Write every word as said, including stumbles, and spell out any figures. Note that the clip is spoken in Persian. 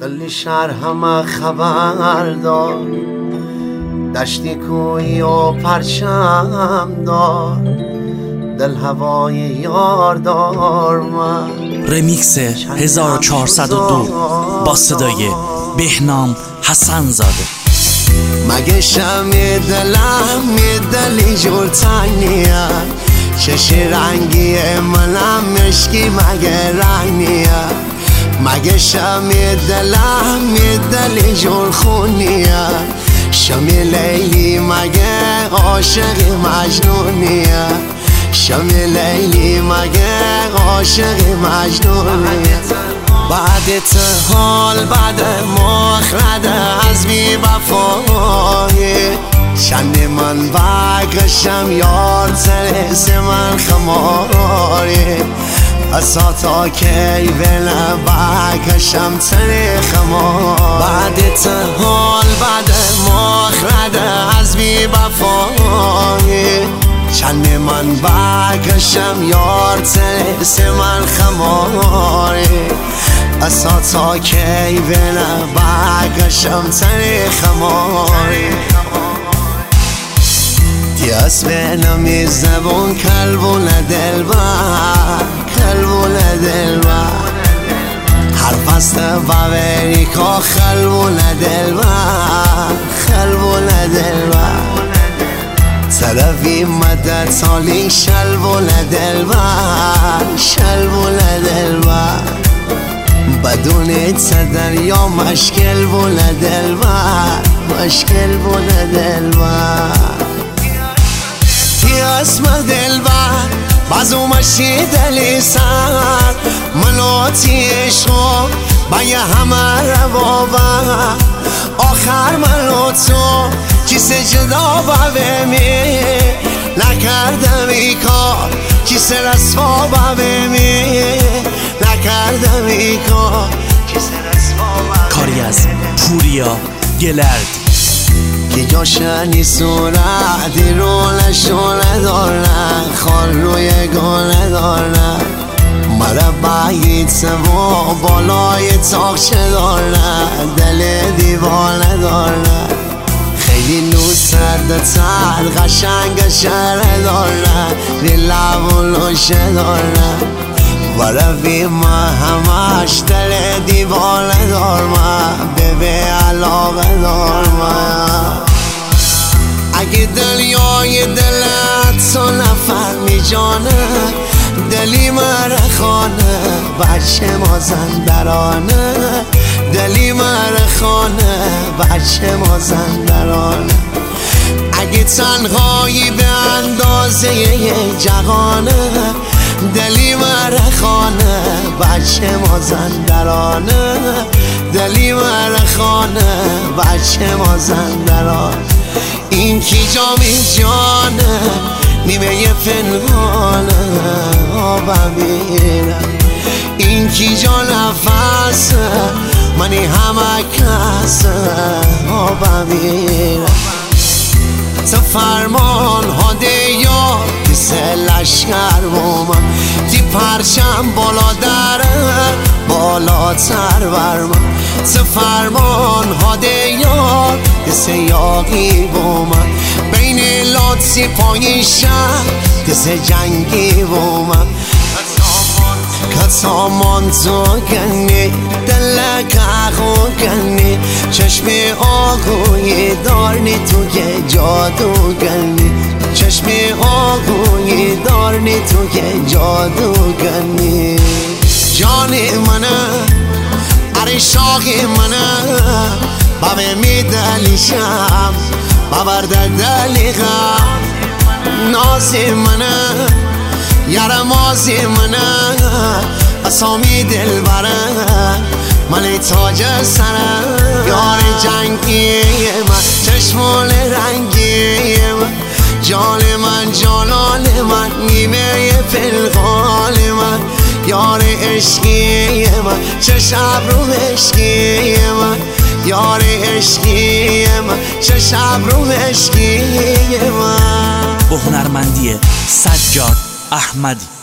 کل شهر همه خبر دار، دشتی کوی و پرچم دار، دل هوای یار دار. من رمیکس هزار و چهارصد و دو با صدای بهنام حسن زاده. مگه شمی دلم می دلی جور تنیه، چش رنگی منم مشکی مگه رنگ نیه. مگه شمی دلم می دلی جور خونیه، شمی لیلی مگه عاشق مجنونیه. شمی لیلی مگه عاشق مجنونیه. بعد حال بعد مخرد از بی وفایی، چند من بگشم یار ترس من خماری. اصا تا کی بله بگشم تر خمار. بعد حال بعد مخرد از بی وفایی، چند من بگشم یار ترس من خماری. اصا تا کی بله بگشم تر خماری. دیاس بینمی زبون کلبون دلبر، کلبون دلبر. هر فست باوری که خلبون دلبر، خلبون دلبر. طرفی مدد سالی شلبون دلبر، شلبون دلبر. بدون دریا مشکل بول دلبر، مشکل بول دلبر. اسم دلبر بازو مشی دلی سر، منوتی عشق با یه همه روابر. آخر منو تو کیسه جدا ببینی، نکردم ای کار کیسه رسوا ببینی، نکردم ای کار کیسه رسوا. کاری از پوریا گلرد. که جاشنی صورتی رو نشونه دارن، خال روی گونه دارن. مره باید سوا بالای تاقچه دارن، دل دیوانه دارن. خیلی نو سرد تر قشنگ شهره دارن، بی لب و لوشه دارن. ورفی ما همش دل دیوانه دارم، ببه علاقه دارم. اگه دلیای دلت تو نفر می جانه، دلی مرخانه بچه مازندرانه. دلی مرخانه بچه مازندرانه. اگه تنهایی به اندازه جهانه، دلی مرخانه بچه مازندرانه. دلی مرخانه بچه مازندرانه. این کی جامی جانه نیمه یه پنهانه آبم میره. این کی جا نفسه منی همه کسه آبم میره. تو فرمان هاده یا کسه لشکر بومم، تی پرچم بالا دره بالاتر برمم. تو فرمان هاده یا کسه یاقی بومم، بین لاتسی پای شهر کسه جنگی بومم. کتامان تو کنی دلک آقو کنی، چشم آقوی دارنی تو که جادو کنی. چشم آقوی دارنی تو که جادو کنی. جانی منه اره شاقی منه، بابه می دلیشم بابرده دلیغم. نازی منه یارم آزی منه، اسامی دل بره من تاج سره. یار جنگی من چشمال رنگی من، جان من جانان من نیمه پلغال من. یار عشقی من چه شب رو عشقی من، یار عشقی من چه شب رو عشقی من. با هنرمندی سجاد احمدی.